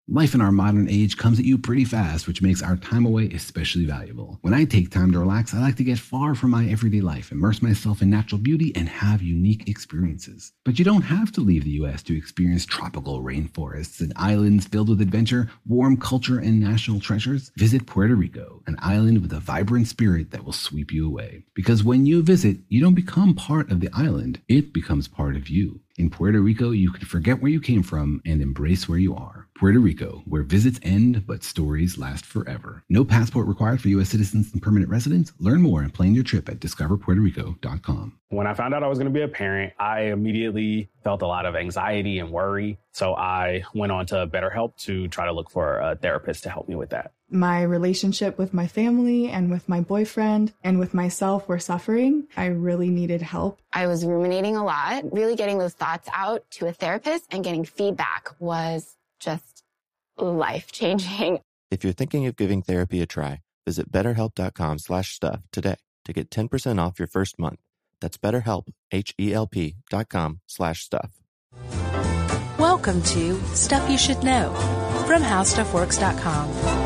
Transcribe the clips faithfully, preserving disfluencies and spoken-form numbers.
Life in our modern age comes at you pretty fast, which makes our time away especially valuable. When I take time to relax, I like to get far from my everyday life, immerse myself in natural beauty, and have unique experiences. But you don't have to leave the U S to experience tropical rainforests and islands filled with adventure, warm culture, and national treasures. Visit Puerto Rico, an island with a vibrant spirit that will sweep you away. Because when you visit, you don't become part of the island, it becomes part of you. In Puerto Rico, you can forget where you came from and embrace where you are. Puerto Rico, where visits end, but stories last forever. No passport required for U S citizens and permanent residents. Learn more and plan your trip at discover puerto rico dot com. When I found out I was going to be a parent, I immediately felt a lot of anxiety and worry. So I went on to BetterHelp to try to look for a therapist to help me with that. My relationship with my family and with my boyfriend and with myself were suffering. I really needed help. I was ruminating a lot. Really getting those thoughts out to a therapist and getting feedback was just life-changing. If you're thinking of giving therapy a try, visit betterhelp.com slash stuff today to get ten percent off your first month. That's BetterHelp, H-E-L-P dot com slash stuff. Welcome to Stuff You Should Know from how stuff works dot com.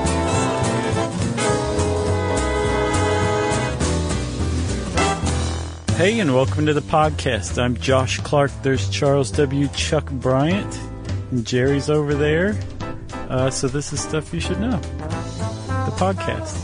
Hey, and welcome to the podcast. I'm Josh Clark. There's Charles W. Chuck Bryant, and Jerry's over there. Uh, so this is Stuff You Should Know, the podcast.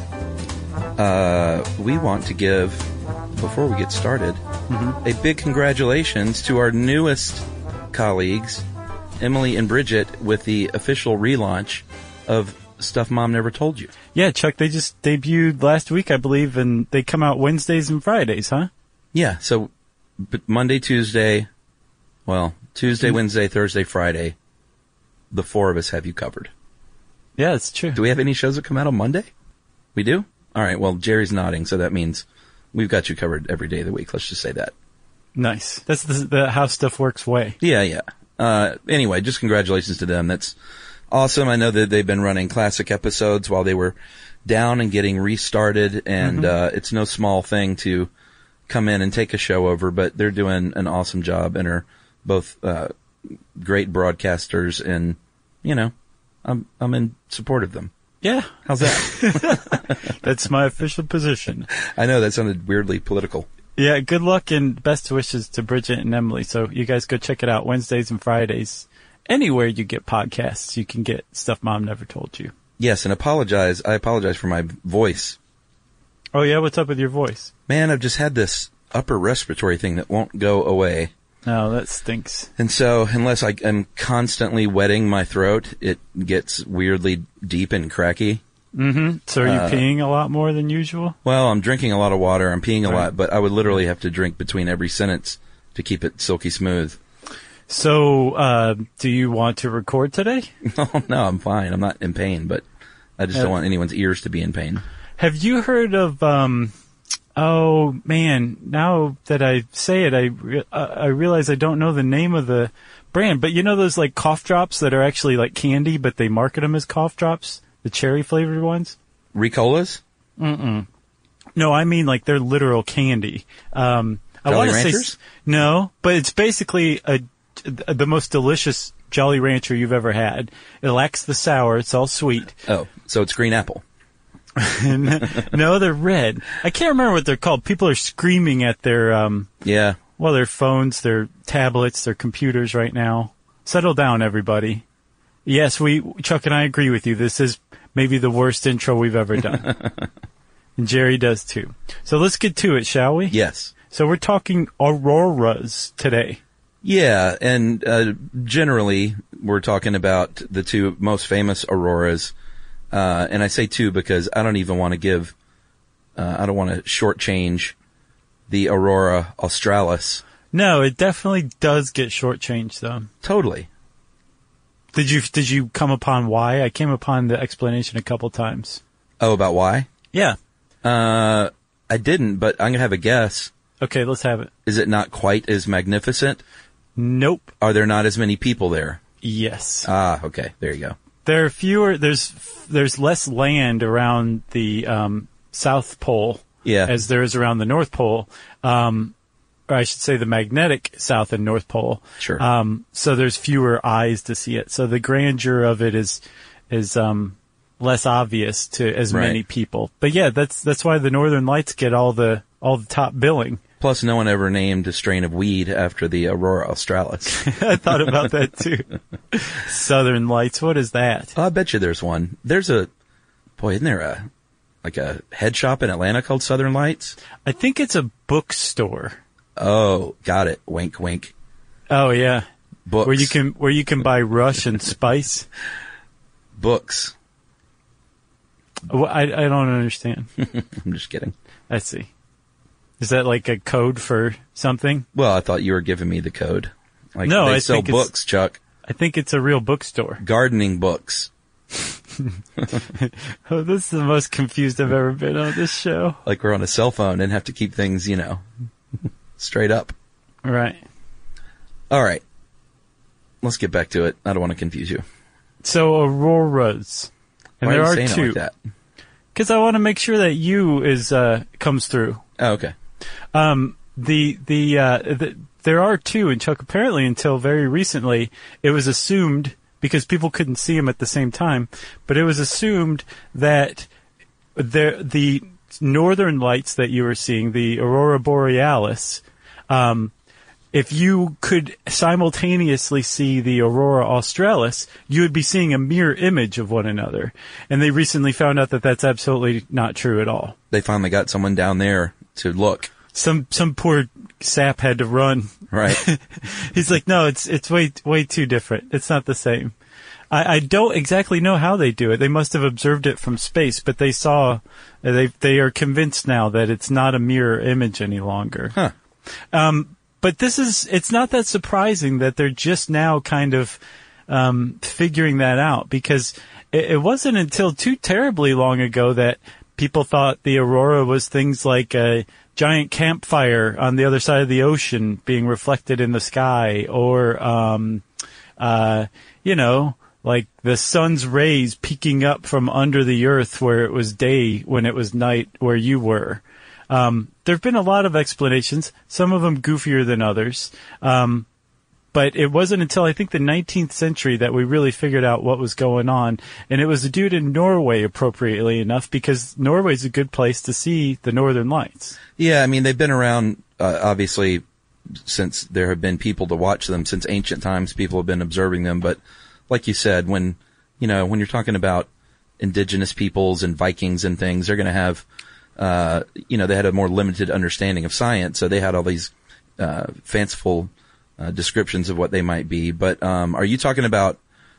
Uh, we want to give, before we get started, mm-hmm. a big congratulations to our newest colleagues, Emily and Bridget, with the official relaunch of Stuff Mom Never Told You. Yeah, Chuck, they just debuted last week, I believe, and they come out Wednesdays and Fridays, huh? Yeah, so Monday, Tuesday, well, Tuesday, mm-hmm. Wednesday, Thursday, Friday, the four of us have you covered. Yeah, it's true. Do we have any shows that come out on Monday? We do? All right, well, Jerry's nodding, so that means we've got you covered every day of the week. Let's just say that. Nice. That's the, the How Stuff Works way. Yeah, yeah. Uh, anyway, just congratulations to them. That's awesome. I know that they've been running classic episodes while they were down and getting restarted, and mm-hmm. uh, it's no small thing to come in and take a show over, but they're doing an awesome job and are both uh, great broadcasters, and, you know, I'm I'm in support of them. Yeah. How's that? That's my official position. I know, that sounded weirdly political. Yeah, good luck and best wishes to Bridget and Emily. So you guys go check it out Wednesdays and Fridays. Anywhere you get podcasts, you can get Stuff Mom Never Told You. Yes, and apologize. I apologize for my voice. Oh, yeah? What's up with your voice? Man, I've just had this upper respiratory thing that won't go away. Oh, that stinks. And so, unless I am constantly wetting my throat, it gets weirdly deep and cracky. Mm-hmm. So are you uh, peeing a lot more than usual? Well, I'm drinking a lot of water. I'm peeing a right. lot, but I would literally have to drink between every sentence to keep it silky smooth. So, uh, do you want to record today? No, no, I'm fine. I'm not in pain, but I just uh, don't want anyone's ears to be in pain. Have you heard of, um, oh man, now that I say it, I, re- uh, I realize I don't know the name of the brand, but you know those like cough drops that are actually like candy, but they market them as cough drops? The cherry flavored ones? Ricolas? Mm-mm. No, I mean like they're literal candy. Um, I Jolly want to Ranchers? say no, but it's basically a, the most delicious Jolly Rancher you've ever had. It lacks the sour. It's all sweet. Oh, so it's green apple. No, they're red. I can't remember what they're called. People are screaming at their, um, yeah. well, their phones, their tablets, their computers right now. Settle down, everybody. Yes, we, Chuck and I agree with you. This is maybe the worst intro we've ever done. And Jerry does too. So let's get to it, shall we? Yes. So we're talking auroras today. Yeah, and uh, generally we're talking about the two most famous auroras. Uh, and I say two because I don't even want to give, uh, I don't want to shortchange the Aurora Australis. No, it definitely does get shortchanged though. Totally. Did you, did you come upon why? I came upon the explanation a couple times. Oh, about why? Yeah. Uh, I didn't, but I'm going to have a guess. Okay, let's have it. Is it not quite as magnificent? Nope. Are there not as many people there? Yes. Ah, okay. There you go. There are fewer, there's, there's less land around the, um, South Pole. Yeah. As there is around the North Pole. Um, or I should say the magnetic South and North Pole. Sure. Um, so there's fewer eyes to see it. So the grandeur of it is, is um, less obvious to as Right. many people. But yeah, that's that's why the Northern Lights get all the all the top billing. Plus, no one ever named a strain of weed after the Aurora Australis. I thought about that too. Southern Lights, what is that? Oh, I bet you there's one. There's a, boy, isn't there a, like a head shop in Atlanta called Southern Lights? I think it's a bookstore. Oh, got it. Wink, wink. Oh yeah, Books. where you can where you can buy Rush and Spice. Books. Well, I I don't understand. I'm just kidding. I see. Is that like a code for something? Well, I thought you were giving me the code. Like, No, they I sell think it's- books, Chuck. I think it's a real bookstore. Gardening books. Oh, this is the most confused I've ever been on this show. Like we're on a cell phone and have to keep things, you know, straight up. Right. All right. Let's get back to it. I don't want to confuse you. So auroras, and Why there are are you saying two. it like that? Because I want to make sure that you is uh, comes through. Oh, okay. Um, the the, uh, the there are two, and Chuck, apparently until very recently, it was assumed, because people couldn't see them at the same time, but it was assumed that the the northern lights that you were seeing, the aurora borealis, um, if you could simultaneously see the aurora australis, you would be seeing a mirror image of one another. And they recently found out that that's absolutely not true at all. They finally got someone down there to look. Some some poor sap had to run. Right. He's like, no, it's it's way way too different. It's not the same. I, I don't exactly know how they do it. They must have observed it from space, but they saw, they they are convinced now that it's not a mirror image any longer. Huh. Um, but this is, it's not that surprising that they're just now kind of um, figuring that out, because it, it wasn't until too terribly long ago that people thought the aurora was things like a giant campfire on the other side of the ocean being reflected in the sky, or, um, uh, you know, like the sun's rays peeking up from under the earth where it was day when it was night where you were. Um, there have been a lot of explanations, some of them goofier than others. Um, but it wasn't until I think the nineteenth century that we really figured out what was going on. And it was a dude in Norway, appropriately enough, because Norway's a good place to see the Northern Lights. Yeah, I mean, they've been around, uh, obviously, since there have been people to watch them. Since ancient times, people have been observing them. But like you said, when, you know, when you're talking about indigenous peoples and Vikings and things, they're going to have, uh, you know, they had a more limited understanding of science. So they had all these, uh, fanciful, uh, descriptions of what they might be. But, um, are you talking about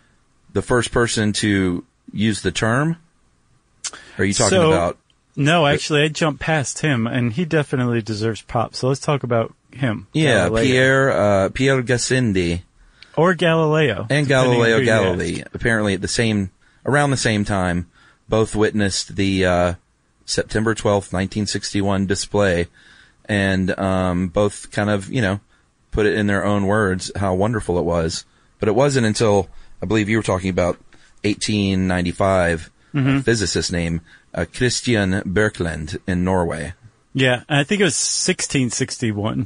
the first person to use the term? Or are you talking So, about? No, actually, I jumped past him, and he definitely deserves props. So let's talk about him. Yeah, Galileo. Pierre, uh, Pierre Gassendi. Or Galileo. And depending on Galileo who you Galilei, ask. apparently at the same, around the same time, both witnessed the, uh, September twelfth, nineteen sixty-one display, and, um, both kind of, you know, put it in their own words how wonderful it was. But it wasn't until, I believe you were talking about eighteen ninety-five, Mm-hmm. a physicist named uh, Christian Birkeland in Norway. Yeah, and I think it was sixteen sixty-one.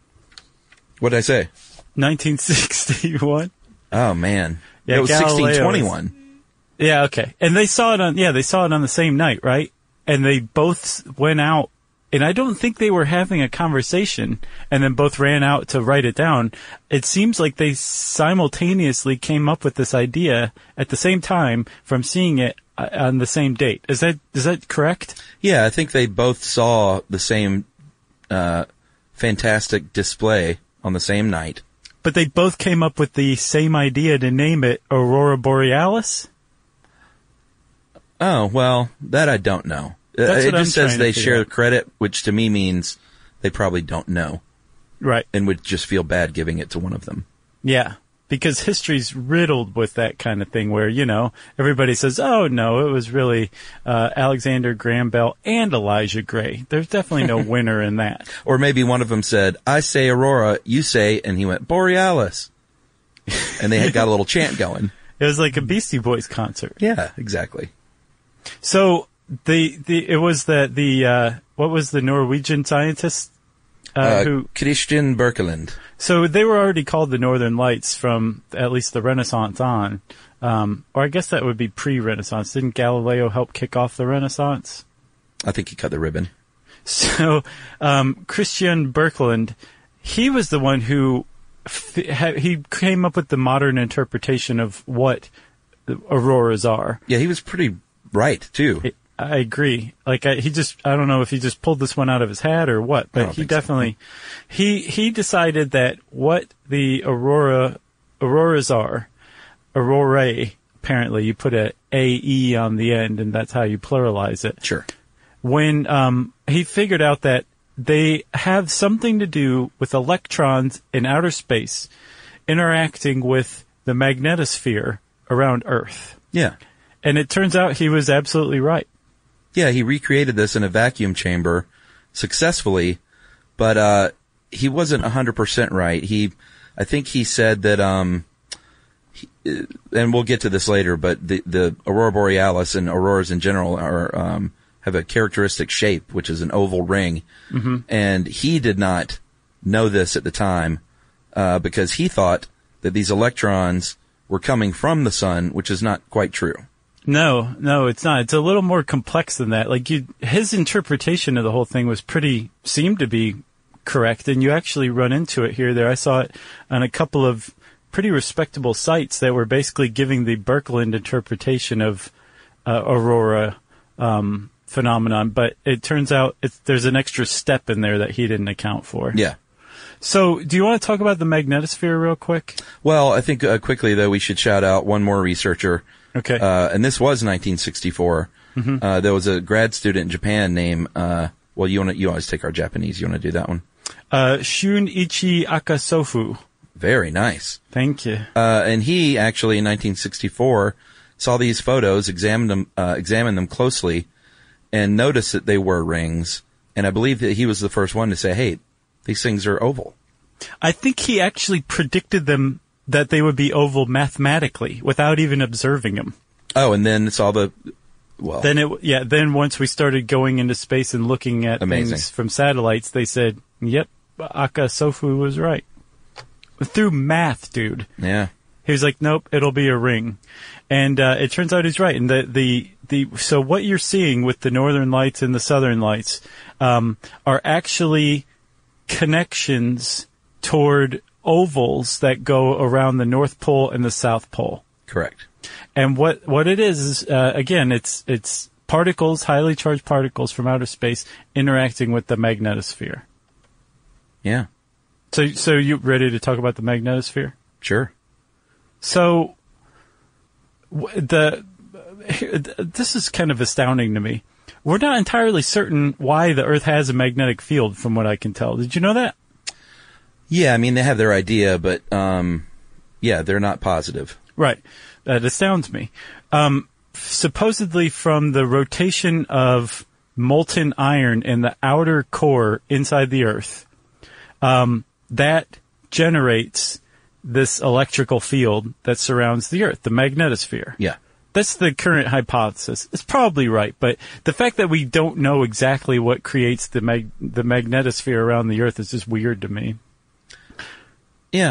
What did I say? nineteen sixty-one? Oh, man. Yeah, it was Galileo sixteen twenty-one. Yeah, okay. And they saw it on, yeah, they saw it on the same night, right? And they both went out, and I don't think they were having a conversation, and then both ran out to write it down. It seems like they simultaneously came up with this idea at the same time from seeing it uh, on the same date. Is that, is that correct? Yeah, I think they both saw the same uh, fantastic display on the same night. But they both came up with the same idea to name it Aurora Borealis? Oh, well, that I don't know. That's it what I'm just says trying to they figure share out. credit, which to me means they probably don't know Right. and would just feel bad giving it to one of them. Yeah. Because history's riddled with that kind of thing where, you know, everybody says, oh, no, it was really uh, Alexander Graham Bell and Elijah Gray. There's definitely no winner in that. Or maybe one of them said, I say Aurora, you say, and he went, Borealis. And they had got a little chant going. It was like a Beastie Boys concert. Yeah, exactly. So the the it was the the uh, what was the Norwegian scientist uh, Uh, who? Christian Birkeland. So they were already called the Northern Lights from at least the Renaissance on. Um, or I guess that would be pre-Renaissance. Didn't Galileo help kick off the Renaissance? I think he cut the ribbon. So, um, Christian Birkeland, he was the one who, f- he came up with the modern interpretation of what auroras are. Yeah, he was pretty right, too. It, I agree. Like, I, he just, I don't know if he just pulled this one out of his hat or what, but he definitely, so. he, he decided that what the aurora, auroras are, aurorae, apparently, you put a A-E on the end, and that's how you pluralize it. Sure. When, um, he figured out that they have something to do with electrons in outer space interacting with the magnetosphere around Earth. Yeah. And it turns out he was absolutely right. Yeah, he recreated this in a vacuum chamber successfully, but uh he wasn't one hundred percent right. He, I think he said that, um, he, and we'll get to this later, but the, the aurora borealis and auroras in general are, um, have a characteristic shape, which is an oval ring. Mm-hmm. And he did not know this at the time, uh, because he thought that these electrons were coming from the sun, which is not quite true. No, no, it's not. It's a little more complex than that. Like you, his interpretation of the whole thing was pretty, seemed to be correct, and you actually run into it here or there. I saw it on a couple of pretty respectable sites that were basically giving the Birkeland interpretation of uh, aurora um, phenomenon, but it turns out it's, there's an extra step in there that he didn't account for. Yeah. So, do you want to talk about the magnetosphere real quick? Well, I think uh, quickly, though, we should shout out one more researcher. Okay. Uh, and this was nineteen sixty-four. Mm-hmm. Uh, there was a grad student in Japan named, uh, well, you want to, you always take our Japanese. You want to do that one? Uh, Shunichi Akasofu. Very nice. Thank you. Uh, and he actually in nineteen sixty-four saw these photos, examined them, uh, examined them closely, and noticed that they were rings. And I believe that he was the first one to say, hey, these things are oval. I think he actually predicted them that they would be oval mathematically without even observing them. Oh, and then saw the, well. Then it, yeah, then once we started going into space and looking at amazing. things from satellites, they said, yep, Akasofu was right. Through math, dude. Yeah. He was like, nope, it'll be a ring. And, uh, it turns out he's right. And the, the, the, so what you're seeing with the northern lights and the southern lights, um, are actually connections toward ovals that go around the North Pole and the South Pole. Correct. And what, what it is, is, uh, again, it's, it's particles, highly charged particles from outer space interacting with the magnetosphere. Yeah. So, so you ready to talk about the magnetosphere? Sure. So, the, this is kind of astounding to me. We're not entirely certain why the Earth has a magnetic field, from what I can tell. Did you know that? Yeah, I mean, they have their idea, but, um, yeah, they're not positive. Right. That astounds me. Um, supposedly from the rotation of molten iron in the outer core inside the Earth, um, that generates this electrical field that surrounds the Earth, the magnetosphere. Yeah. That's the current hypothesis. It's probably right, but the fact that we don't know exactly what creates the mag- the magnetosphere around the Earth is just weird to me. Yeah.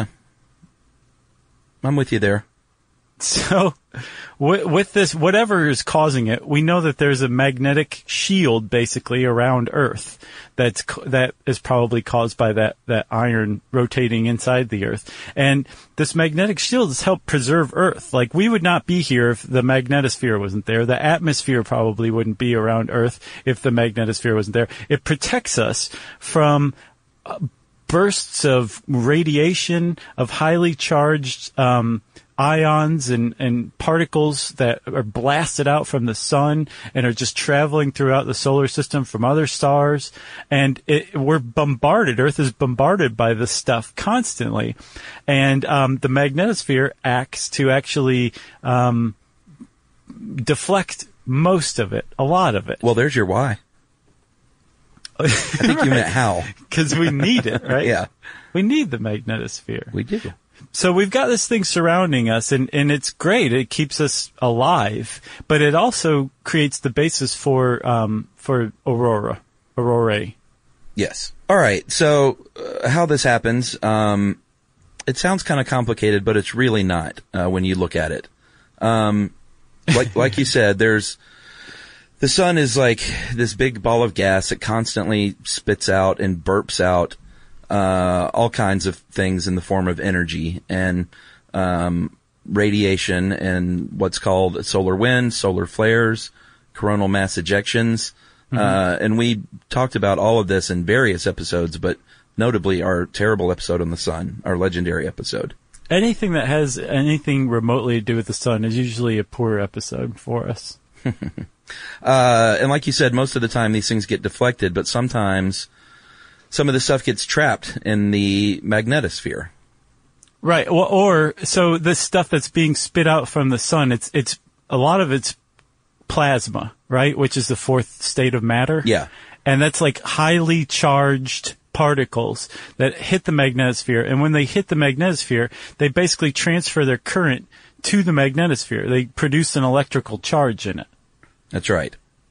I'm with you there. So, w- with this, whatever is causing it, we know that there's a magnetic shield basically around Earth that's co- that is probably caused by that, that iron rotating inside the Earth. And this magnetic shield has helped preserve Earth. Like, we would not be here if the magnetosphere wasn't there. The atmosphere probably wouldn't be around Earth if the magnetosphere wasn't there. It protects us from uh, bursts of radiation, of highly charged um ions and, and particles that are blasted out from the sun and are just traveling throughout the solar system from other stars. And it, we're bombarded. Earth is bombarded by this stuff constantly. And um, the magnetosphere acts to actually um, deflect most of it, a lot of it. Well, there's your why. I think you meant how. Because we need it, right? Yeah. We need the magnetosphere. We do. So we've got this thing surrounding us, and, and it's great. It keeps us alive, but it also creates the basis for um, for aurora, aurorae. Yes. All right. So uh, how this happens, um, it sounds kind of complicated, but it's really not uh, when you look at it. Um, like like you said, there's the sun is like this big ball of gas that constantly spits out and burps out uh, all kinds of things in the form of energy and um, radiation and what's called solar wind, solar flares, coronal mass ejections. Mm-hmm. Uh, and we talked about all of this in various episodes, but notably our terrible episode on the sun, our legendary episode. Anything that has anything remotely to do with the sun is usually a poor episode for us. uh, and like you said, most of the time these things get deflected, but sometimes some of the stuff gets trapped in the magnetosphere. Right. Or, or so this stuff that's being spit out from the sun, it's it's a lot of it's plasma, right? Which is the fourth state of matter. Yeah. And that's like highly charged particles that hit the magnetosphere, and when they hit the magnetosphere, they basically transfer their current to the magnetosphere. They produce an electrical charge in it. That's right.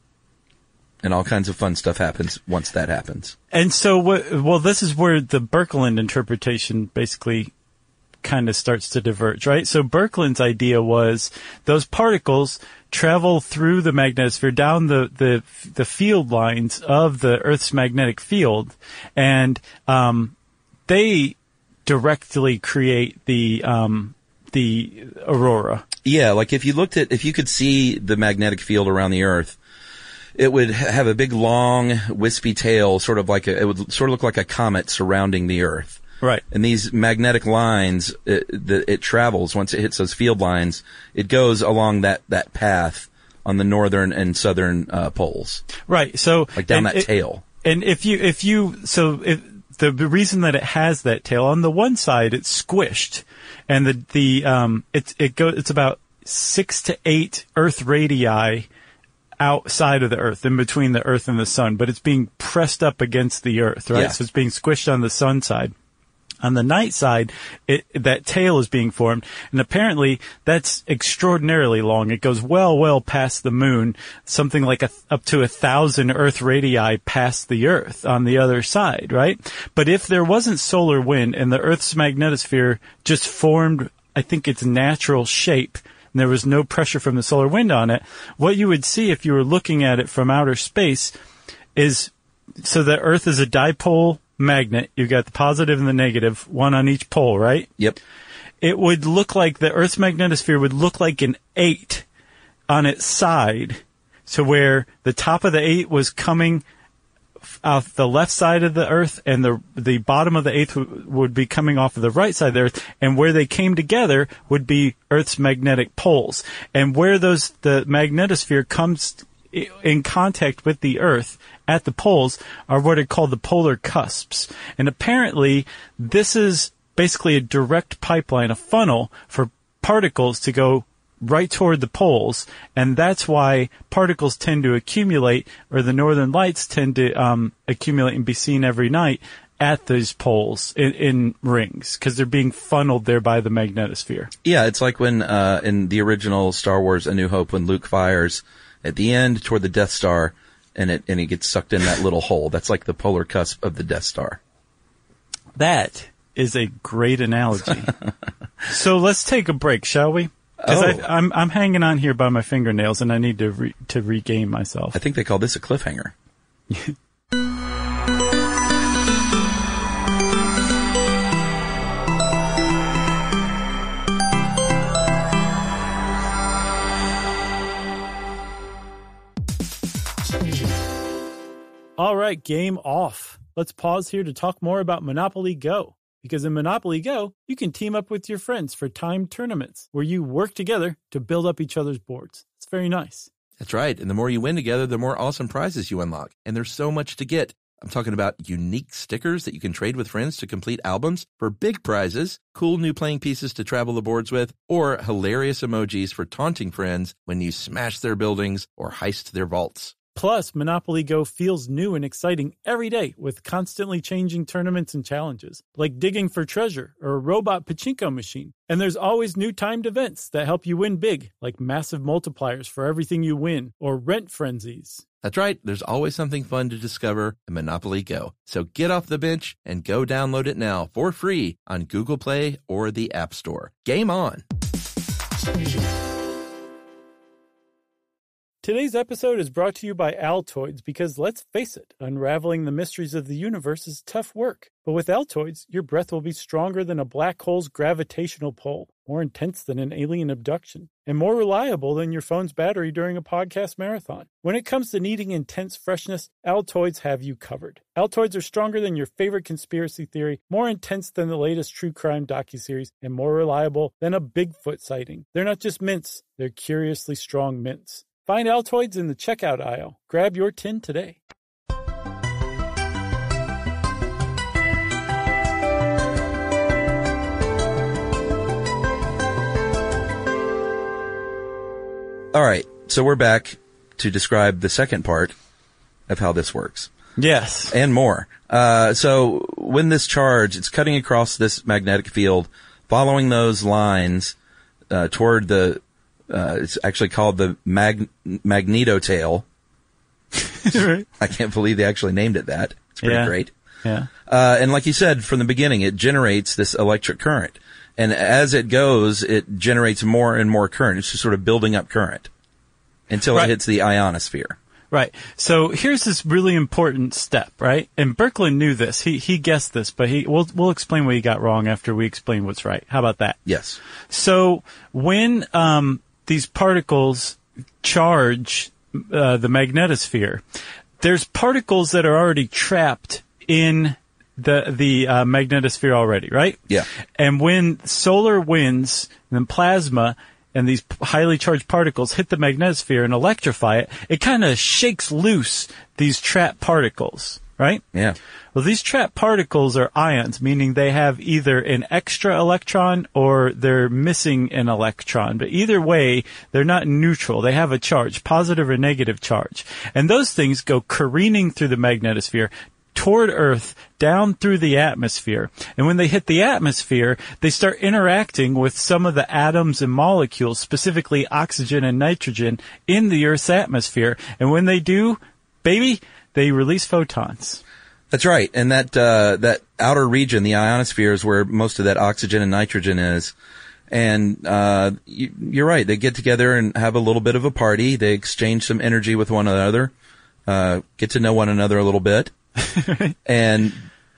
And all kinds of fun stuff happens once that happens. And so, what, well, this is where the Birkeland interpretation basically kind of starts to diverge, right? So Birkeland's idea was those particles travel through the magnetosphere down the, the, the field lines of the Earth's magnetic field, and um, they directly create the um, the aurora. Yeah, like if you looked at, if you could see the magnetic field around the Earth, it would have a big, long, wispy tail, sort of like a, it would sort of look like a comet surrounding the Earth. Right. And these magnetic lines, it, the, it travels, once it hits those field lines, it goes along that, that path on the northern and southern uh, poles. Right. So like down that it, tail. And if you, if you, so if, the reason that it has that tail, on the one side it's squished, and the, the, um, it, it goes, it's about six to eight Earth radii outside of the Earth, in between the Earth and the sun, but it's being pressed up against the Earth, right? Yeah. So it's being squished on the sun side. On the night side, it, that tail is being formed, and apparently that's extraordinarily long. It goes well, well past the moon, something like a, up to a thousand Earth radii past the Earth on the other side, right? But if there wasn't solar wind and the Earth's magnetosphere just formed, I think, its natural shape, and there was no pressure from the solar wind on it, what you would see if you were looking at it from outer space is, so the Earth is a dipole magnet. You've got the positive and the negative, one on each pole, right? Yep. It would look like the Earth's magnetosphere would look like an eight on its side, so where the top of the eight was coming off the left side of the Earth, and the the bottom of the eighth w- would be coming off of the right side of the Earth, and where they came together would be Earth's magnetic poles. And where those the magnetosphere comes in contact with the Earth at the poles are what are called the polar cusps. And apparently this is basically a direct pipeline, a funnel for particles to go right toward the poles. And that's why particles tend to accumulate, or the northern lights tend to um, accumulate and be seen every night at those poles in, in rings, because they're being funneled there by the magnetosphere. Yeah, it's like when uh, in the original Star Wars A New Hope, when Luke fires at the end toward the Death Star, and it and it gets sucked in that little hole. That's like the polar cusp of the Death Star. That is a great analogy. So let's take a break, shall we? Because oh. I'm I'm hanging on here by my fingernails, and I need to re, to regain myself. I think they call this a cliffhanger. All right, game off. Let's pause here to talk more about Monopoly Go. Because in Monopoly Go, you can team up with your friends for timed tournaments where you work together to build up each other's boards. It's very nice. That's right. And the more you win together, the more awesome prizes you unlock. And there's so much to get. I'm talking about unique stickers that you can trade with friends to complete albums for big prizes, cool new playing pieces to travel the boards with, or hilarious emojis for taunting friends when you smash their buildings or heist their vaults. Plus, Monopoly Go feels new and exciting every day with constantly changing tournaments and challenges, like digging for treasure or a robot pachinko machine. And there's always new timed events that help you win big, like massive multipliers for everything you win, or rent frenzies. That's right. There's always something fun to discover in Monopoly Go. So get off the bench and go download it now for free on Google Play or the App Store. Game on! Today's episode is brought to you by Altoids because, let's face it, unraveling the mysteries of the universe is tough work. But with Altoids, your breath will be stronger than a black hole's gravitational pull, more intense than an alien abduction, and more reliable than your phone's battery during a podcast marathon. When it comes to needing intense freshness, Altoids have you covered. Altoids are stronger than your favorite conspiracy theory, more intense than the latest true crime docuseries, and more reliable than a Bigfoot sighting. They're not just mints, they're curiously strong mints. Find Altoids in the checkout aisle. Grab your tin today. All right, so we're back to describe the second part of how this works. Yes. And more. Uh, so when this charge, it's cutting across this magnetic field, following those lines uh, toward the, uh, it's actually called the mag- magnetotail. Right. I can't believe they actually named it that. It's pretty Yeah. great. Yeah. Uh, and like you said from the beginning, it generates this electric current. And as it goes, it generates more and more current. It's just sort of building up current until Right. it hits the ionosphere. Right. So here's this really important step, right? And Birkeland knew this. He he guessed this, but he we'll we'll explain what he got wrong after we explain what's right. How about that? Yes. So when um these particles charge uh, the magnetosphere, there's particles that are already trapped in the the uh, magnetosphere already, right? Yeah. And when solar winds and plasma and these highly charged particles hit the magnetosphere and electrify it, it kind of shakes loose these trapped particles, right? Yeah. Well, these trapped particles are ions, meaning they have either an extra electron or they're missing an electron. But either way, they're not neutral. They have a charge, positive or negative charge. And those things go careening through the magnetosphere toward Earth, down through the atmosphere. And when they hit the atmosphere, they start interacting with some of the atoms and molecules, specifically oxygen and nitrogen, in the Earth's atmosphere. And when they do, baby, they release photons. That's right. And that, uh, that outer region, the ionosphere, is where most of that oxygen and nitrogen is. And, uh, you, you're right. They get together and have a little bit of a party. They exchange some energy with one another, uh, get to know one another a little bit. And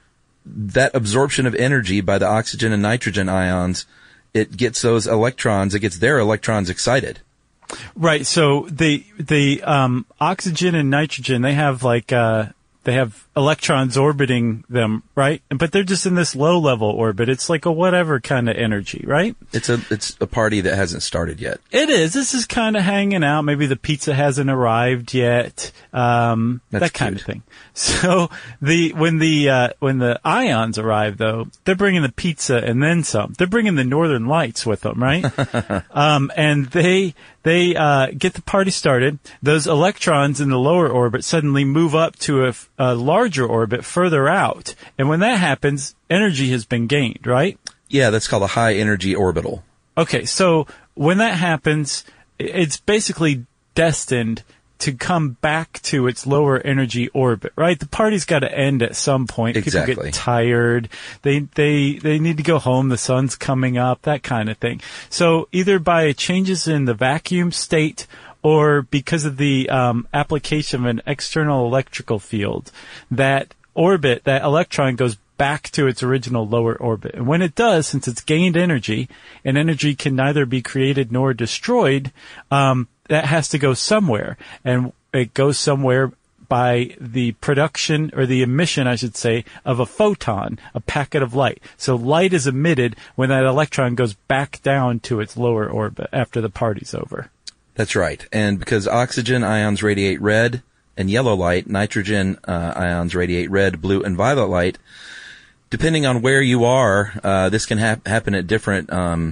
that absorption of energy by the oxygen and nitrogen ions, it gets those electrons, it gets their electrons excited. Right. So the the um, oxygen and nitrogen, they have like uh, they have electrons orbiting them, right? But they're just in this low level orbit. It's like a whatever kind of energy, right? It's a it's a party that hasn't started yet. It is. This is kind of hanging out. Maybe the pizza hasn't arrived yet. Um, That's that kind cute. of thing. So the when the uh, when the ions arrive, though, they're bringing the pizza and then some. They're bringing the Northern Lights with them, right? um, and they they uh, get the party started. Those electrons in the lower orbit suddenly move up to a, a larger orbit further out, and when that happens, energy has been gained, right? Yeah, that's called a high energy orbital. Okay, so when that happens, it's basically destined to come back to its lower energy orbit, right? The party's got to end at some point. Exactly. People get tired. They they they need to go home. The sun's coming up, that kind of thing. So either by changes in the vacuum state or because of the um, application of an external electrical field, that orbit, that electron goes back to its original lower orbit. And when it does, since it's gained energy, and energy can neither be created nor destroyed, um, that has to go somewhere. And it goes somewhere by the production, or the emission, I should say, of a photon, a packet of light. So light is emitted when that electron goes back down to its lower orbit after the party's over. That's right. And because oxygen ions radiate red and yellow light, nitrogen uh, ions radiate red, blue, and violet light. Depending on where you are, uh, this can hap- happen at different, um,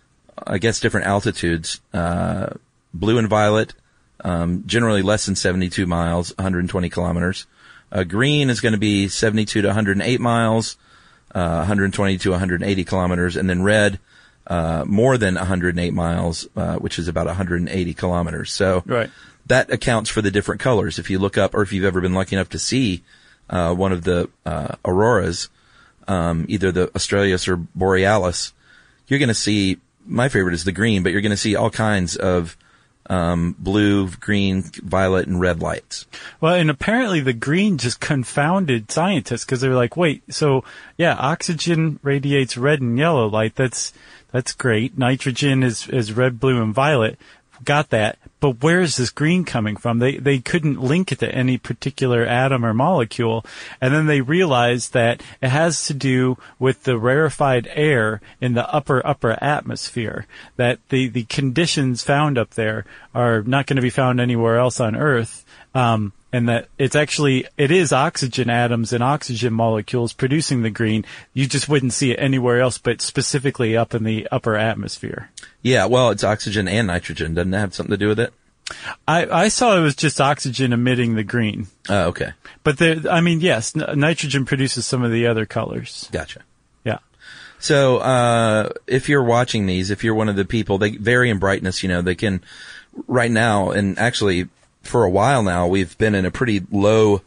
I guess, different altitudes. Uh, blue and violet, um, generally less than seventy-two miles, one hundred twenty kilometers. Uh, green is going to be seventy-two to one hundred eight miles, uh, one hundred twenty to one hundred eighty kilometers, and then red, uh, more than one hundred eight miles, uh, which is about one hundred eighty kilometers. So Right. that accounts for the different colors. If you look up, or if you've ever been lucky enough to see uh, one of the uh, auroras, um, either the Australis or Borealis, you're going to see, my favorite is the green, but you're going to see all kinds of um, blue, green, violet, and red lights. Well, and apparently the green just confounded scientists because they're like, wait, so yeah, oxygen radiates red and yellow light. That's that's great. Nitrogen is, is red, blue, and violet. Got that. But where is this green coming from? They they couldn't link it to any particular atom or molecule. And then they realized that it has to do with the rarefied air in the upper, upper atmosphere. That the, the conditions found up there are not going to be found anywhere else on Earth. Um, and that it's actually, it is oxygen atoms and oxygen molecules producing the green. You just wouldn't see it anywhere else, but specifically up in the upper atmosphere. Yeah, well, it's oxygen and nitrogen. Doesn't that have something to do with it? I, I saw it was just oxygen emitting the green. Oh, okay. But there, I mean, yes, n- nitrogen produces some of the other colors. Gotcha. Yeah. So, uh, if you're watching these, if you're one of the people, they vary in brightness, you know, they can, right now, and actually, for a while now, we've been in a pretty low,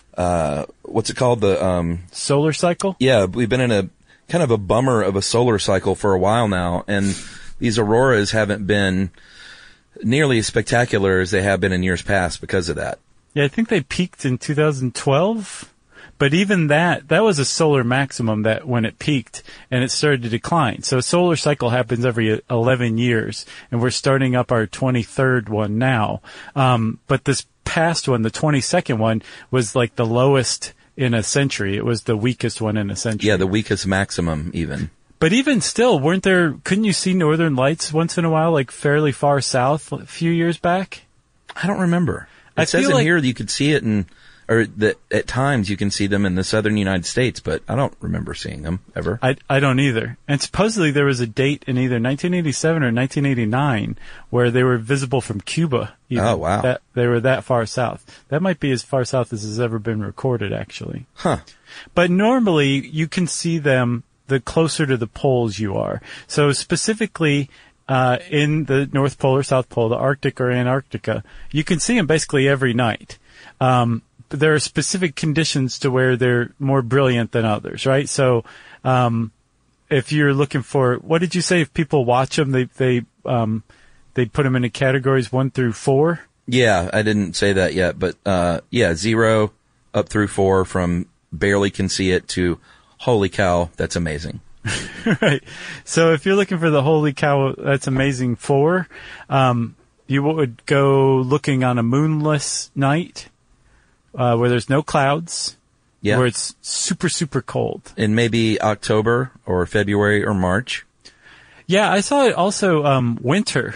uh, what's it called? The, um, solar cycle? Yeah, we've been in a kind of a bummer of a solar cycle for a while now, and these auroras haven't been nearly as spectacular as they have been in years past because of that. Yeah, I think they peaked in two thousand twelve, but even that, that was a solar maximum that when it peaked and it started to decline. So a solar cycle happens every eleven years, and we're starting up our twenty-third one now. Um, but this past one, the twenty-second one, was like the lowest in a century. It was the weakest one in a century. Yeah, the weakest maximum even. But even still, weren't there, couldn't you see northern lights once in a while, like fairly far south a few years back? I don't remember. It I says feel in like, here that you could see it in, or that at times you can see them in the southern United States, but I don't remember seeing them ever. I, I don't either. And supposedly there was a date in either nineteen eighty-seven or nineteen eighty-nine where they were visible from Cuba. Even. Oh, wow. That, they were that far south. That might be as far south as has ever been recorded, actually. Huh. But normally you can see them the closer to the poles you are. So specifically, uh, in the North Pole or South Pole, the Arctic or Antarctica, you can see them basically every night. Um, but there are specific conditions to where they're more brilliant than others, right? So, um, if you're looking for, what did you say? If people watch them, they, they, um, they put them into categories one through four? Yeah, I didn't say that yet, but, uh, yeah, zero up through four, from barely can see it to holy cow, that's amazing. Right. So if you're looking for the holy cow, that's amazing four, um, you would go looking on a moonless night, uh, where there's no clouds, Yeah. where it's super, super cold. In maybe October or February or March. Yeah, I saw it also, um, winter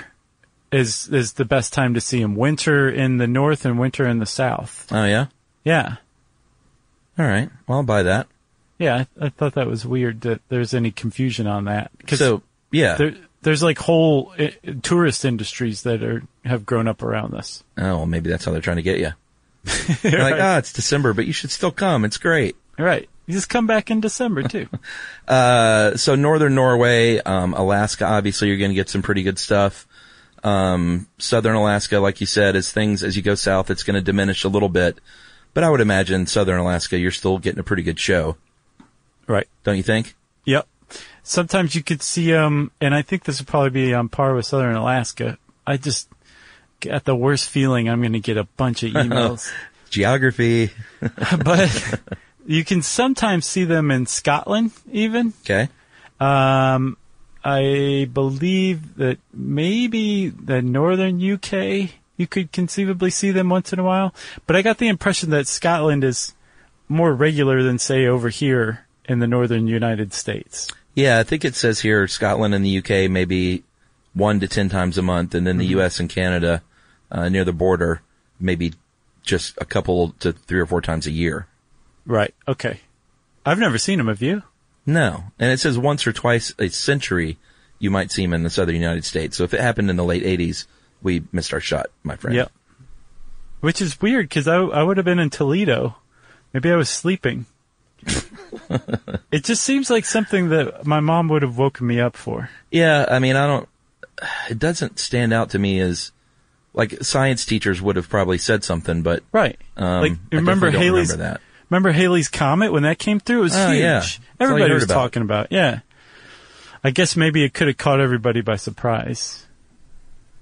is, is the best time to see them. Winter in the north and winter in the south. Oh, yeah? Yeah. All right. Well, I'll buy that. Yeah, I, I thought that was weird that there's any confusion on that. 'Cause So, yeah. there, there's like whole uh, tourist industries that are have grown up around this. Oh, well, maybe that's how they're trying to get you. They're like, ah, it's December, but you should still come. It's great. Right. You just come back in December, too. Uh, so northern Norway, um, Alaska, obviously you're going to get some pretty good stuff. Um, southern Alaska, like you said, as things, as you go south, it's going to diminish a little bit. But I would imagine southern Alaska, you're still getting a pretty good show. Right. Don't you think? Yep. Sometimes you could see um, and I think this would probably be on par with southern Alaska. I just got the worst feeling I'm going to get a bunch of emails. Geography. But you can sometimes see them in Scotland, even. Okay. Um, I believe that maybe the northern U K, you could conceivably see them once in a while. But I got the impression that Scotland is more regular than, say, over here in the northern United States. Yeah, I think it says here Scotland and the U K maybe one to ten times a month, and then the mm-hmm. U S and Canada uh, near the border maybe just a couple to three or four times a year. Right. Okay. I've never seen them. Have you? No. And it says once or twice a century you might see them in the southern United States. So if it happened in the late eighties, we missed our shot, my friend. Yep. Which is weird because I, I would have been in Toledo. Maybe I was sleeping. It just seems like something that my mom would have woken me up for. Yeah, I mean, I don't, it doesn't stand out to me as, like, science teachers would have probably said something, but. Right. Um, like, I remember don't Haley's, remember that. Remember Haley's Comet when that came through? It was oh, huge. Yeah. Everybody was about. talking about it. Yeah. I guess maybe it could have caught everybody by surprise.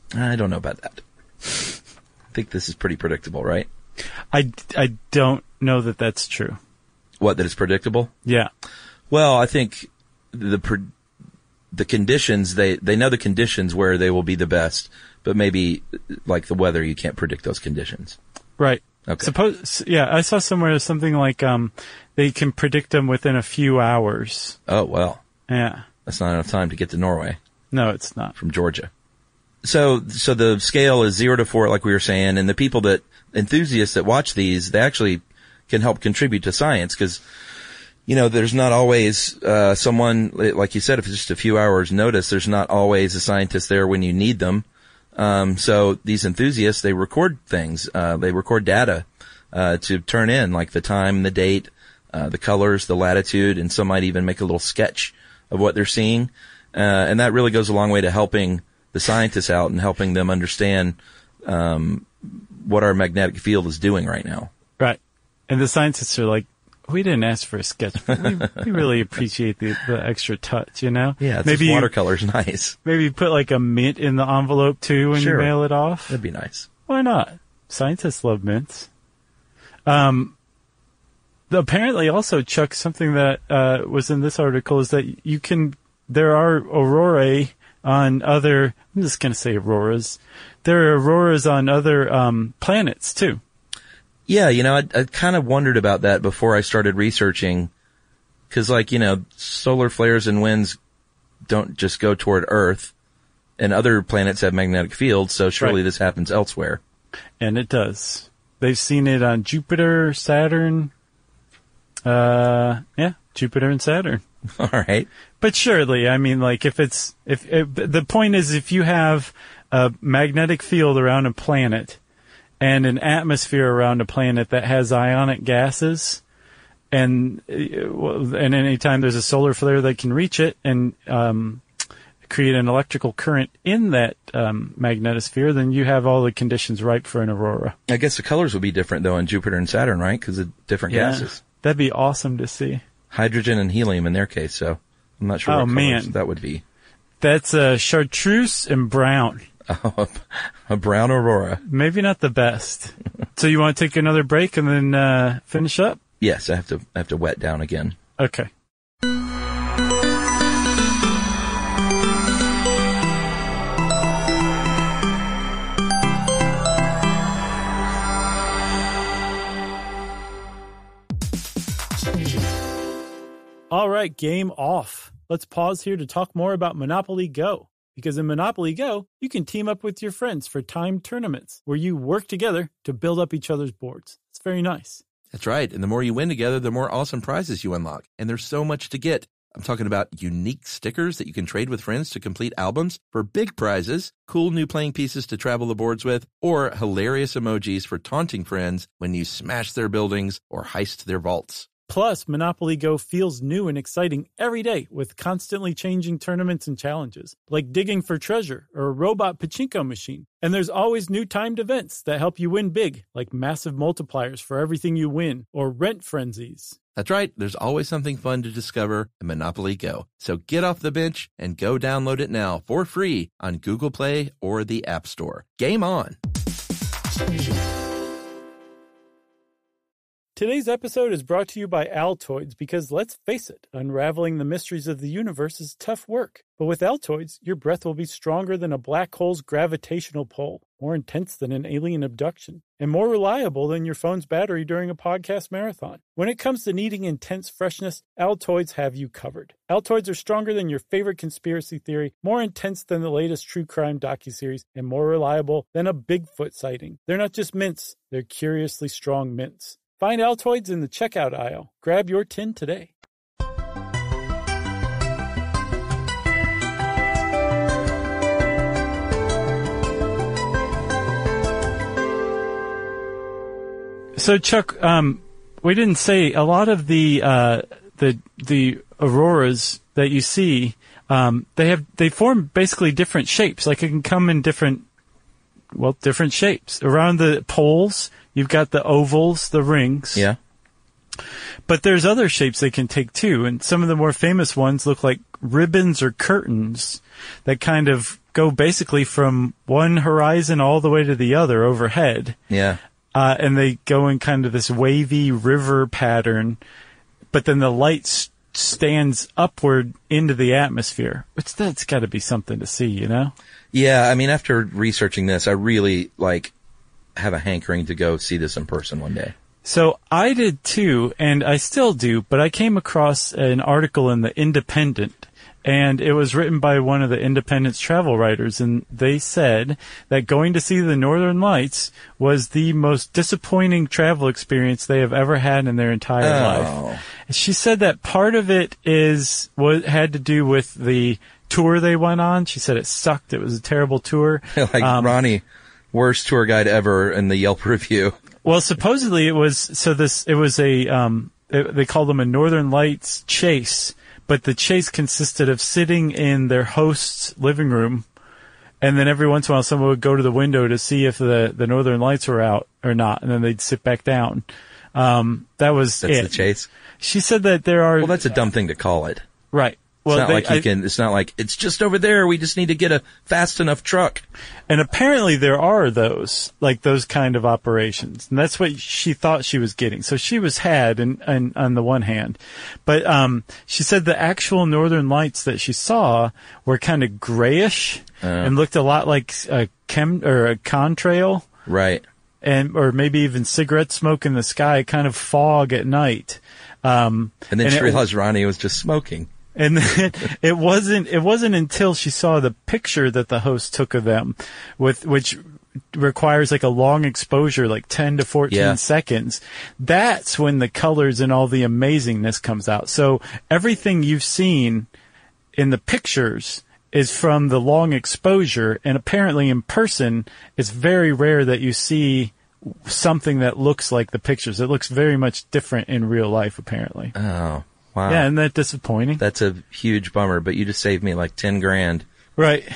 I don't know about that. I think this is pretty predictable, right? I, I don't know that that's true. What, that it's predictable? Yeah. Well, I think the pre- the conditions, they, they know the conditions where they will be the best, but maybe like the weather, you can't predict those conditions. Right. Okay. Suppose, yeah, I saw somewhere something like um, they can predict them within a few hours. Oh, well. Yeah. That's not enough time to get to Norway. No, it's not. From Georgia. So, so the scale is zero to four, like we were saying, and the people that, enthusiasts that watch these, they actually can help contribute to science, because, you know, there's not always, uh, someone, like you said, if it's just a few hours notice, there's not always a scientist there when you need them. Um, so these enthusiasts, they record things, uh, they record data, uh, to turn in, like the time, the date, uh, the colors, the latitude, and some might even make a little sketch of what they're seeing. Uh, and that really goes a long way to helping the scientists out and helping them understand, um, what our magnetic field is doing right now. Right. And the scientists are like, we didn't ask for a sketch, but we, we really appreciate the, the extra touch, you know? Yeah, it's maybe watercolor's nice. Maybe put like a mint in the envelope too when Sure. you mail it off. That'd be nice. Why not? Scientists love mints. Um, apparently also, Chuck, something that uh, was in this article is that you can, there are aurorae on other, I'm just going to say auroras. There are auroras on other um, planets too. Yeah, you know, I, I kind of wondered about that before I started researching, because, like, you know, solar flares and winds don't just go toward Earth, and other planets have magnetic fields, so surely Right. this happens elsewhere. And it does. They've seen it on Jupiter, Saturn, uh, yeah, Jupiter and Saturn. All right. But surely, I mean, like, if it's, if, if the point is, if you have a magnetic field around a planet, and an atmosphere around a planet that has ionic gases, and and anytime there's a solar flare that can reach it and um, create an electrical current in that um, magnetosphere, then you have all the conditions ripe for an aurora. I guess the colors would be different, though, in Jupiter and Saturn, right? Because of different Yeah. gases. That'd be awesome to see. Hydrogen and helium in their case, so I'm not sure Oh, what colors man. that would be. That's uh, chartreuse and brown. Oh, a brown aurora. Maybe not the best. So you want to take another break and then uh, finish up? Yes, I have to I have to wet down again. Okay. All right, game off. Let's pause here to talk more about Monopoly Go. Because in Monopoly Go, you can team up with your friends for timed tournaments where you work together to build up each other's boards. It's very nice. That's right. And the more you win together, the more awesome prizes you unlock. And there's so much to get. I'm talking about unique stickers that you can trade with friends to complete albums for big prizes, cool new playing pieces to travel the boards with, or hilarious emojis for taunting friends when you smash their buildings or heist their vaults. Plus, Monopoly Go feels new and exciting every day with constantly changing tournaments and challenges, like digging for treasure or a robot pachinko machine. And there's always new timed events that help you win big, like massive multipliers for everything you win or rent frenzies. That's right. There's always something fun to discover in Monopoly Go. So get off the bench and go download it now for free on Google Play or the App Store. Game on! Today's episode is brought to you by Altoids because, let's face it, unraveling the mysteries of the universe is tough work. But with Altoids, your breath will be stronger than a black hole's gravitational pull, more intense than an alien abduction, and more reliable than your phone's battery during a podcast marathon. When it comes to needing intense freshness, Altoids have you covered. Altoids are stronger than your favorite conspiracy theory, more intense than the latest true crime docuseries, and more reliable than a Bigfoot sighting. They're not just mints, they're curiously strong mints. Find Altoids in the checkout aisle. Grab your tin today. So, Chuck, um, we didn't say a lot of the uh, the the auroras that you see. Um, they have they form basically different shapes. Like it can come in different, well, different shapes around the poles. You've got the ovals, the rings. Yeah. But there's other shapes they can take too, and some of the more famous ones look like ribbons or curtains that kind of go basically from one horizon all the way to the other overhead. Yeah. Uh, and they go in kind of this wavy river pattern, but then the light s- stands upward into the atmosphere, which that's got to be something to see, you know? Yeah, I mean, after researching this, I really, like, have a hankering to go see this in person one day. So I did too, and I still do, but I came across an article in The Independent, and it was written by one of the Independent's travel writers, and they said that going to see the Northern Lights was the most disappointing travel experience they have ever had in their entire Oh. life. She said that part of it is what had to do with the tour they went on. She said it sucked. It was a terrible tour. Like Um, Ronnie, worst tour guide ever in the Yelp review. Well, supposedly it was, so this, it was a, um, it, they called them a Northern Lights chase, but the chase consisted of sitting in their host's living room, and then every once in a while someone would go to the window to see if the, the Northern Lights were out or not, and then they'd sit back down. Um, that was That's it. the chase. She said that there are, Well, that's a dumb thing to call it. right. Well, it's not they- like you I- can, it's not like, it's just over there, we just need to get a fast enough truck. And apparently there are those, like those kind of operations. And that's what she thought she was getting. So she was had in, in, on the one hand. But, um, she said the actual Northern Lights that she saw were kind of grayish Uh. and looked a lot like a chem, or a contrail. Right. And, or maybe even cigarette smoke in the sky, kind of fog at night. Um, And then she it- realized Ronnie was just smoking. And then it wasn't, it wasn't until she saw the picture that the host took of them, with, which requires like a long exposure, like ten to fourteen Yeah. seconds. That's when the colors and all the amazingness comes out. So everything you've seen in the pictures is from the long exposure, and apparently in person, it's very rare that you see something that looks like the pictures. It looks very much different in real life, apparently. Oh, wow. Yeah, isn't that disappointing? That's a huge bummer, but you just saved me like ten grand. Right.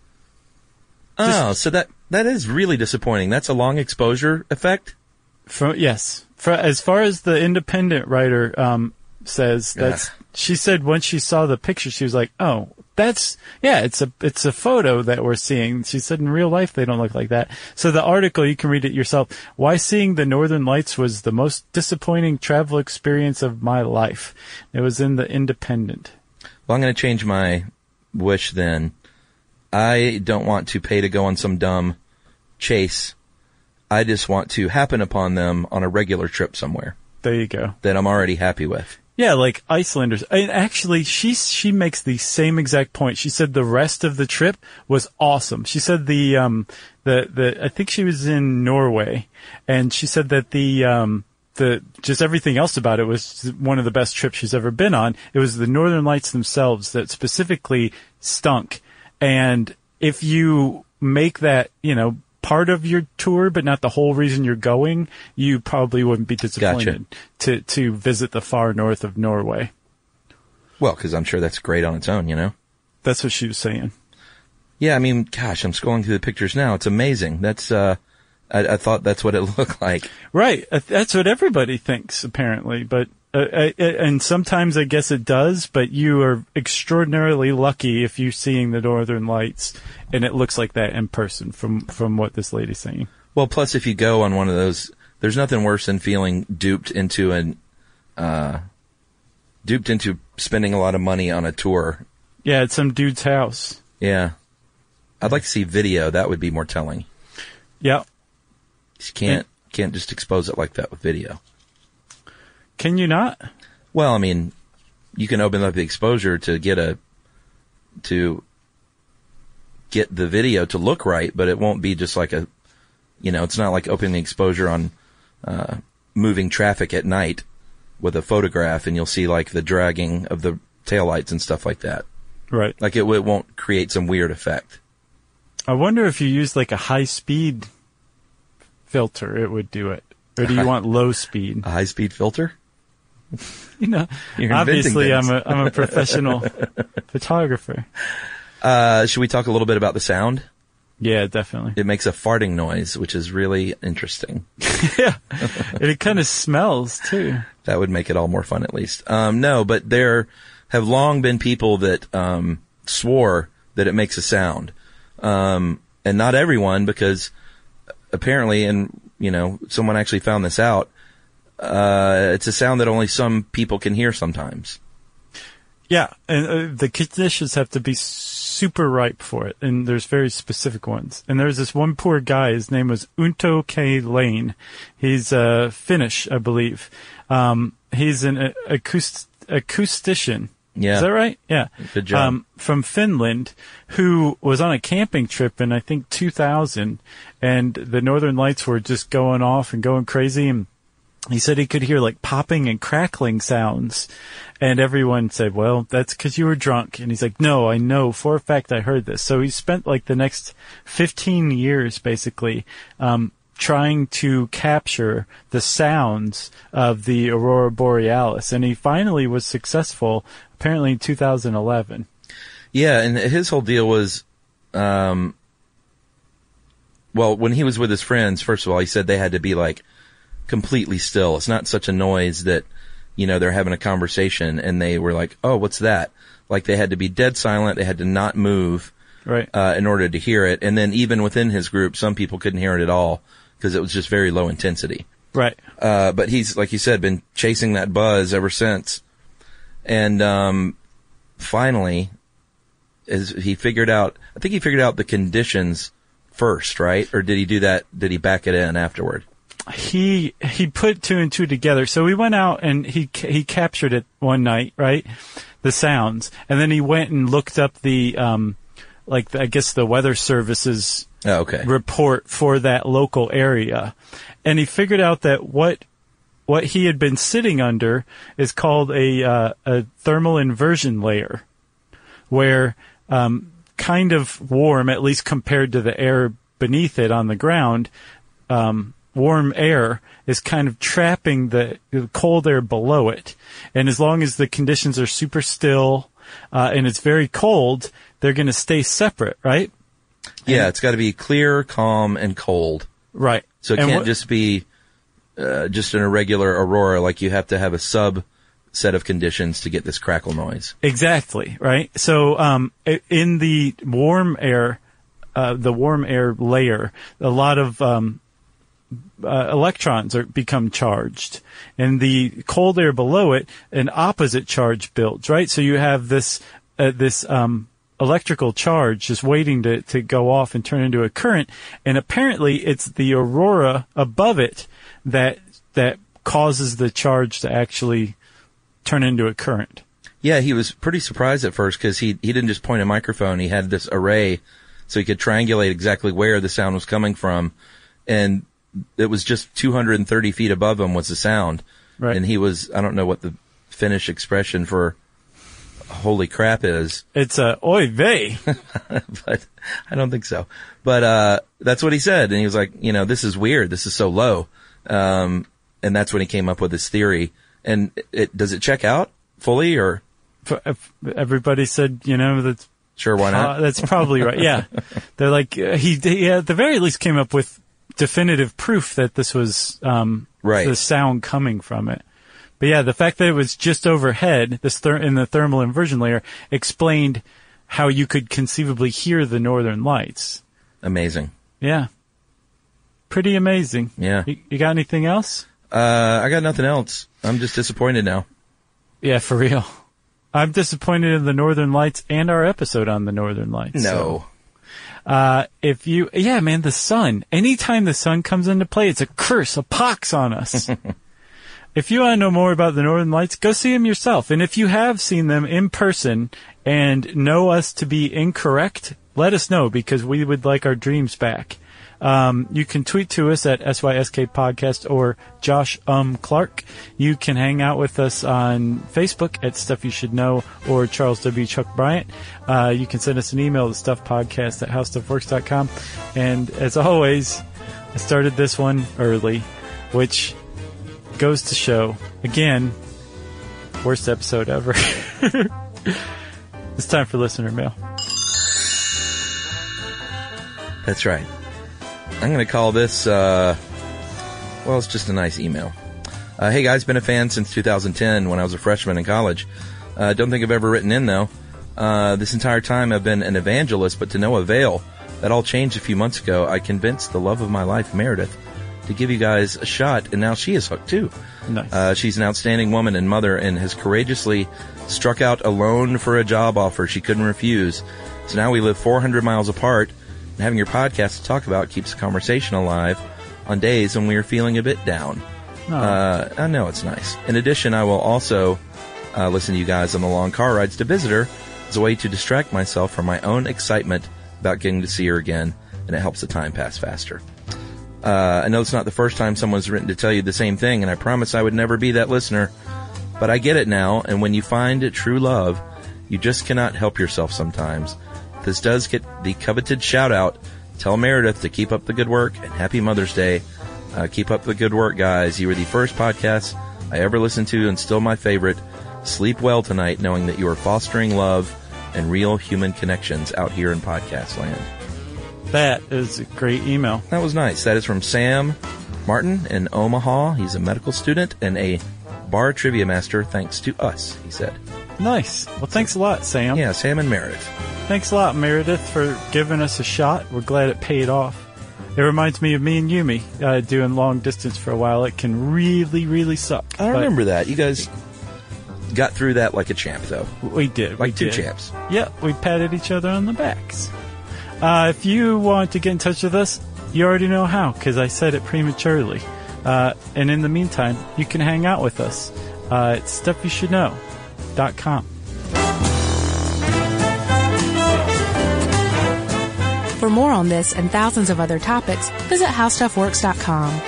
Oh, so that, that is really disappointing. That's a long exposure effect? From, yes. For, as far as the independent writer um, says, that's, she said when she saw the picture, she was like, oh, that's, yeah, it's a, it's a photo that we're seeing. She said in real life, they don't look like that. So the article, you can read it yourself. Why seeing the Northern Lights was the most disappointing travel experience of my life. It was in the Independent. Well, I'm going to change my wish then. I don't want to pay to go on some dumb chase. I just want to happen upon them on a regular trip somewhere. There you go. That I'm already happy with. Yeah, like Icelanders. And actually, she she makes the same exact point. She said the rest of the trip was awesome. She said the um the the I think she was in Norway, and she said that the um the just everything else about it was one of the best trips she's ever been on. It was the Northern Lights themselves that specifically stunk. And if you make that, you know, part of your tour, but not the whole reason you're going, you probably wouldn't be disappointed to, to visit the far north of Norway. Well, because I'm sure that's great on its own, you know? That's what she was saying. Yeah, I mean, gosh, I'm scrolling through the pictures now. It's amazing. That's, uh, I, I thought that's what it looked like. Right. That's what everybody thinks, apparently. But, uh, I, and sometimes I guess it does, but you are extraordinarily lucky if you're seeing the Northern Lights and it looks like that in person from, from what this lady's saying. Well, plus if you go on one of those, there's nothing worse than feeling duped into an, uh, duped into spending a lot of money on a tour. Yeah, it's some dude's house. Yeah. I'd like to see video. That would be more telling. Yeah. You can't, can't just expose it like that with video. Can you not? Well, I mean, you can open up the exposure to get a, to get the video to look right, but it won't be just like a, you know, it's not like opening the exposure on, uh, moving traffic at night with a photograph and you'll see like the dragging of the taillights and stuff like that. Right. Like it, it won't create some weird effect. I wonder if you use like a high speed filter, it would do it. Or do you want low speed? A high speed filter? You know, You're obviously I'm things. a, I'm a professional photographer. Uh, should we talk a little bit about the sound? Yeah, definitely. It makes a farting noise, which is really interesting. Yeah. And it kind of smells too. That would make it all more fun at least. Um, no, but they're, have long been people that um, swore that it makes a sound. Um, and not everyone, because apparently, and, you know, someone actually found this out, uh, it's a sound that only some people can hear sometimes. Yeah, and uh, the conditions have to be super ripe for it, and there's very specific ones. And there's this one poor guy, his name was Unto K. Lane. He's uh, Finnish, I believe. Um, he's an uh, acoust- acoustician. Yeah. Is that right? Yeah. Good job. Um, from Finland, who was on a camping trip in, I think, two thousand, and the Northern Lights were just going off and going crazy, and he said he could hear like popping and crackling sounds, and everyone said, well, that's because you were drunk. And he's like, no, I know for a fact I heard this. So he spent like the next fifteen years basically um, trying to capture the sounds of the Aurora Borealis, and he finally was successful, apparently in two thousand eleven. Yeah, and his whole deal was, um, well, when he was with his friends, first of all, he said they had to be like completely still. It's not such a noise that, you know, they're having a conversation and they were like, oh, what's that? Like they had to be dead silent. They had to not move, right, uh, in order to hear it. And then even within his group, some people couldn't hear it at all because it was just very low intensity. Right. Uh, but he's, like you said, been chasing that buzz ever since. And, um, finally, is he figured out, I think he figured out the conditions first, right? Or did he do that? Did he back it in afterward? He he put two and two together. So we went out and he he captured it one night, right? The sounds, and then he went and looked up the um, like the, I guess the Weather Service's oh, okay. report for that local area, and he figured out that what what he had been sitting under is called a uh, a thermal inversion layer, where um, kind of warm, at least compared to the air beneath it on the ground. Um, warm air is kind of trapping the, the cold air below it. And as long as the conditions are super still uh, and it's very cold, they're going to stay separate, right? Yeah, and, it's got to be clear, calm, and cold. Right. So it and can't what, just be uh, just an irregular aurora. Like you have to have a sub set of conditions to get this crackle noise. Exactly, right? So um, in the warm air, uh, the warm air layer, a lot of um, Uh, electrons are become charged, and the cold air below it, an opposite charge builds, right? So you have this uh, this um, electrical charge just waiting to, to go off and turn into a current, and apparently it's the aurora above it that that causes the charge to actually turn into a current. Yeah, he was pretty surprised at first because he he didn't just point a microphone; he had this array, so he could triangulate exactly where the sound was coming from, and it was just two hundred thirty feet above him was the sound. Right. And he was, I don't know what the Finnish expression for holy crap is. It's a uh, oi vey. But I don't think so. But, uh, that's what he said. And he was like, you know, this is weird. This is so low. Um, and that's when he came up with his theory. And it, does it check out fully or? Everybody said, you know, that's sure. Why not? Uh, that's probably right. Yeah. They're like, uh, he, he at the very least came up with definitive proof that this was um, right. the sound coming from it. But yeah, the fact that it was just overhead, this ther- in the thermal inversion layer, explained how you could conceivably hear the Northern Lights. Amazing. Yeah. Pretty amazing. Yeah. You, you got anything else? Uh, I got nothing else. I'm just disappointed now. Yeah, for real. I'm disappointed in the Northern Lights and our episode on the Northern Lights. No. So. Uh, if you, yeah, man, the sun. Anytime the sun comes into play, it's a curse, a pox on us. If you want to know more about the Northern Lights, go see them yourself. And if you have seen them in person and know us to be incorrect, let us know because we would like our dreams back. Um, you can tweet to us at S Y S K Podcast or Josh Um Clark. You can hang out with us on Facebook at Stuff You Should Know or Charles W. Chuck Bryant. Uh, you can send us an email to stuffpodcast at howstuffworks dot com. And as always, I started this one early, which goes to show, again, worst episode ever. It's time for listener mail. That's right. I'm going to call this, uh, well, it's just a nice email. Uh, hey guys, been a fan since two thousand ten when I was a freshman in college. I uh, don't think I've ever written in, though. Uh, this entire time I've been an evangelist, but to no avail. That all changed a few months ago. I convinced the love of my life, Meredith, to give you guys a shot, and now she is hooked, too. Nice. Uh, she's an outstanding woman and mother and has courageously struck out alone for a job offer she couldn't refuse. So now we live four hundred miles apart, and having your podcast to talk about keeps the conversation alive on days when we are feeling a bit down. Oh. Uh, I know it's nice. In addition, I will also uh, listen to you guys on the long car rides to visit her as a way to distract myself from my own excitement about getting to see her again, and it helps the time pass faster. Uh, I know it's not the first time someone's written to tell you the same thing, and I promise I would never be that listener, but I get it now, and when you find true love, you just cannot help yourself sometimes. This does get the coveted shout-out. Tell Meredith to keep up the good work, and happy Mother's Day. Uh, keep up the good work, guys. You were the first podcast I ever listened to, and still my favorite. Sleep well tonight, knowing that you are fostering love and real human connections out here in podcast land. That is a great email. That was nice. That is from Sam Martin in Omaha. He's a medical student and a bar trivia master thanks to us, he said. Nice. Well, thanks a lot, Sam. Yeah, Sam and Meredith. Thanks a lot, Meredith, for giving us a shot. We're glad it paid off. It reminds me of me and Yumi uh, doing long distance for a while. It can really, really suck. I remember that. You guys got through that like a champ, though. We did. Like we two did. champs. Yeah, we patted each other on the backs. Uh, if you want to get in touch with us, you already know how, because I said it prematurely. Uh, and in the meantime, you can hang out with us uh, at stuff you should know dot com. For more on this and thousands of other topics, visit how stuff works dot com.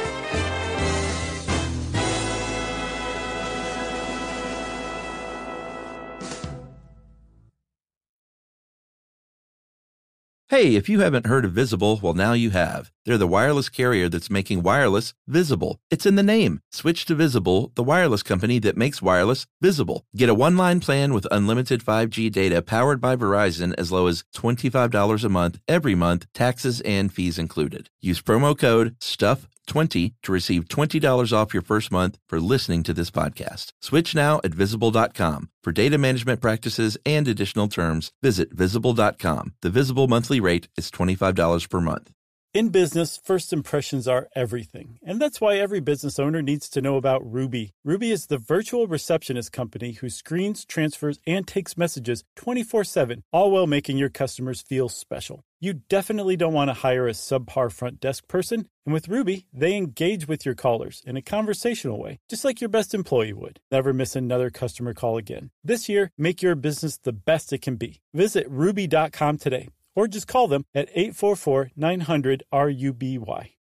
Hey, if you haven't heard of Visible, well, now you have. They're the wireless carrier that's making wireless visible. It's in the name. Switch to Visible, the wireless company that makes wireless visible. Get a one-line plan with unlimited five G data powered by Verizon as low as twenty-five dollars a month, every month, taxes and fees included. Use promo code stuff twenty to receive twenty dollars off your first month for listening to this podcast. Switch now at visible dot com. For data management practices and additional terms, visit visible dot com. The Visible monthly rate is twenty-five dollars per month. In business, first impressions are everything. And that's why every business owner needs to know about Ruby. Ruby is the virtual receptionist company who screens, transfers, and takes messages twenty-four seven, all while making your customers feel special. You definitely don't want to hire a subpar front desk person. And with Ruby, they engage with your callers in a conversational way, just like your best employee would. Never miss another customer call again. This year, make your business the best it can be. Visit ruby dot com today. Or just call them at eight four four, nine hundred, R U B Y.